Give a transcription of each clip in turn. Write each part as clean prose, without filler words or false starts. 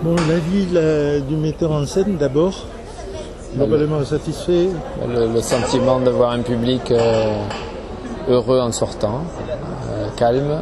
Bon, l'avis du metteur en scène d'abord, globalement satisfait. Le sentiment de voir un public heureux en sortant, calme,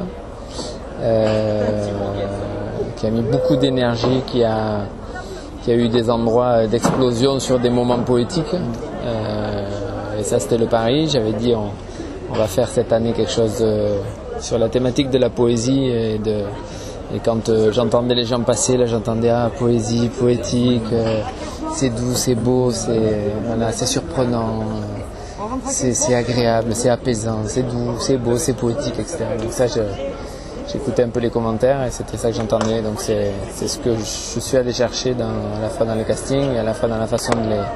qui a mis beaucoup d'énergie, qui a eu des endroits d'explosion sur des moments poétiques. Et ça, c'était le pari. J'avais dit on va faire cette année quelque chose sur la thématique de la poésie. Et quand j'entendais les gens passer, là j'entendais poésie, poétique, c'est doux, c'est beau, c'est surprenant, c'est agréable, c'est apaisant, c'est doux, c'est beau, c'est poétique, etc. Donc ça, j'écoutais un peu les commentaires et c'était ça que j'entendais. Donc c'est ce que je suis allé chercher à la fois dans le casting et à la fois dans la façon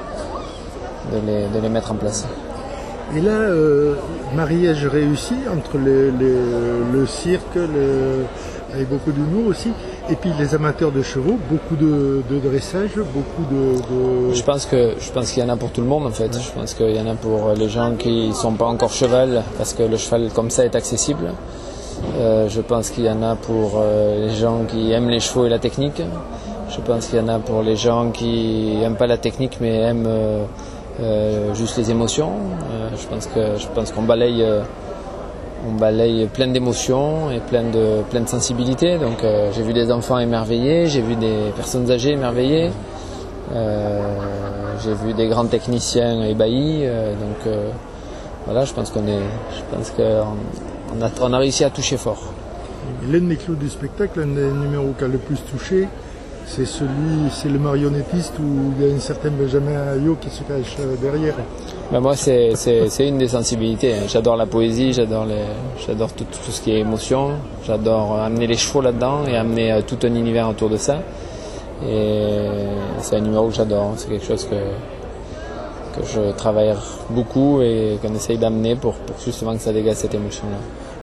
de les mettre en place. Et là, mariage réussi entre le cirque, avec beaucoup d'humour aussi, et puis les amateurs de chevaux, beaucoup de dressage, beaucoup de... Je pense qu'il y en a pour tout le monde en fait. Ouais. Je pense qu'il y en a pour les gens qui ne sont pas encore cheval, parce que le cheval comme ça est accessible. Je pense qu'il y en a pour les gens qui aiment les chevaux et la technique. Je pense qu'il y en a pour les gens qui n'aiment pas la technique mais aiment juste les émotions. Je pense qu'on balaye plein d'émotions et plein de sensibilité. Donc j'ai vu des enfants émerveillés, j'ai vu des personnes âgées émerveillées, j'ai vu des grands techniciens ébahis. Voilà, je pense qu'on a réussi à toucher fort. L'un des clous du spectacle, l'un des numéros qui a le plus touché, c'est le marionnettiste où il y a un certain Benjamin Ayot qui se cache derrière. Ben moi, c'est une des sensibilités. J'adore la poésie, j'adore tout ce qui est émotion. J'adore amener les chevaux là-dedans et amener tout un univers autour de ça. Et c'est un numéro que j'adore. C'est quelque chose que je travaille beaucoup et qu'on essaye d'amener pour justement que ça dégage cette émotion-là.